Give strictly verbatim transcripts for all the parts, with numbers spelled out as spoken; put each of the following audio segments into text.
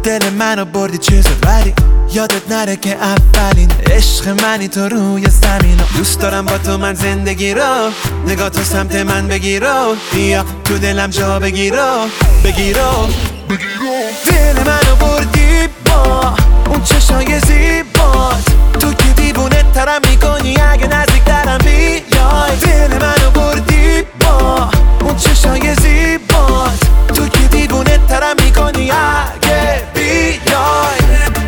دل منو بردی چیزت، ولی یادت نره که اولین عشق منی تو روی زمین. دوست دارم با تو من زندگی رو، نگاه تو سمت من بگیرو، بیا تو دلم جا بگیرو بگیرو دل منو بردی با اون چشای زیبات، تو که دیوونه ترم میکنی اگه نزدیک ترم بیای. دل منو بردی با اون چشای زیبات، تو که دیوونه ترم میکنی اگه بیای.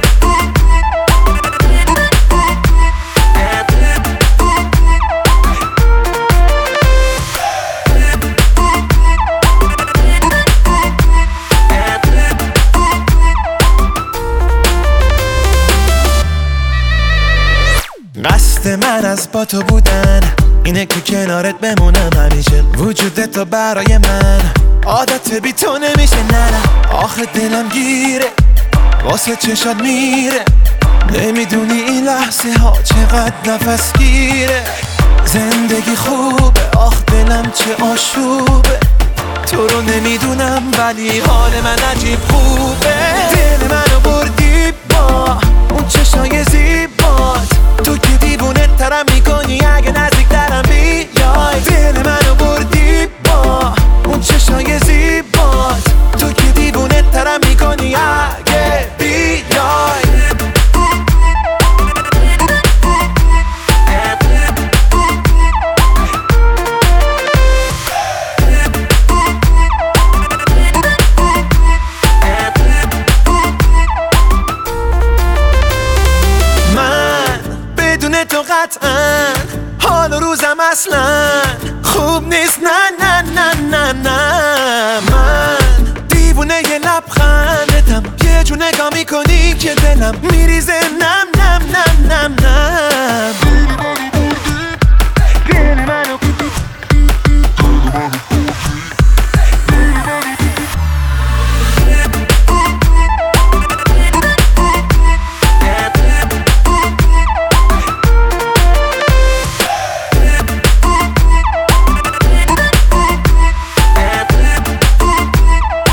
قصد من از با تو بودن اینه که کنارت بمونم همیشه، وجودت تو برای من عادت بی تو نمیشه. نه نه آخه دلم گیره واسه چشات میره، نمیدونی این لحظه ها چقدر نفس گیره. زندگی خوبه آخ دلم چه آشوبه، تو رو نمیدونم ولی حال من عجیب خوبه. دل منو بردی با اون چشای زیبات، تو که دیوونه ترم میکنی اگه نزدیک ترم بیای. دل منو بردی با اون چشای زیبات، تو که دیوونه ترم میکنی اگه بیای. تو قطعا حال و روزم اصلا خوب نیست. نه نه نه نه نه من دیوونه یه لبخندتم، یه جو نگاه میکنی که دلم میریزه نم نم نم نم نم. دل منو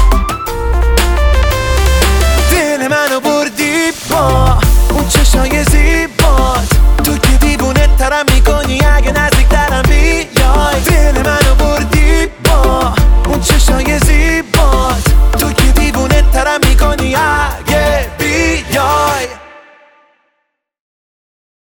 اون چشای